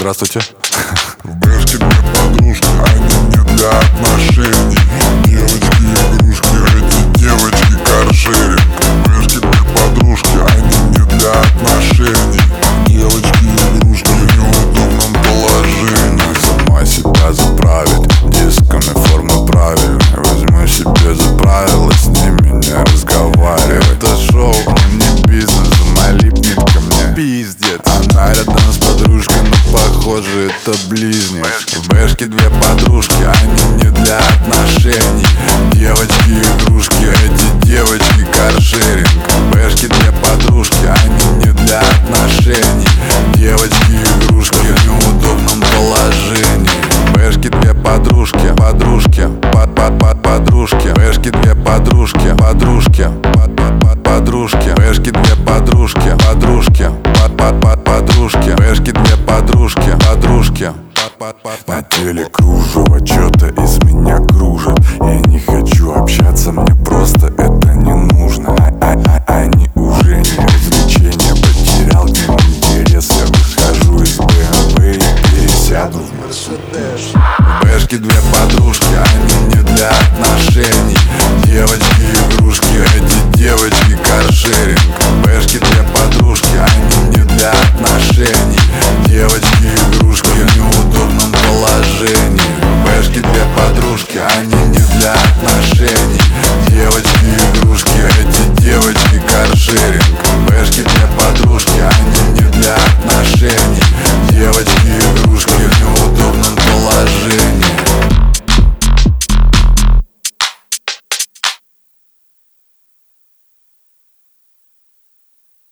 Здравствуйте. В бэшке две подружки, они не для отношений. Девочки-игрушки, эти девочки каршеринг. В бэшке две подружки, они не для отношений. Девочки-игрушки в неудобном положении. Сама себя заправить дисками формы правильной. Возьму себе за правило с ними не разговаривать. Это шоу, не бизнес, она липнет ко мне. Пиздец. Она рядом с подружкой, но похоже это близнец. В бэшке две подружки, они не для отношений. Девочки-игрушки, эти девочки каршеринг. В бэшке две подружки, они не для отношений. Девочки-игрушки в неудобном положении. В бэшке две подружки, подружки, подружки. В бэшке две подружки, подружки, подружки. В бэшке две подружки, подружки, подружки. В бэшке две подружки, подружки. На теле кружево, что-то из меня кружит. Я не хочу общаться, мне просто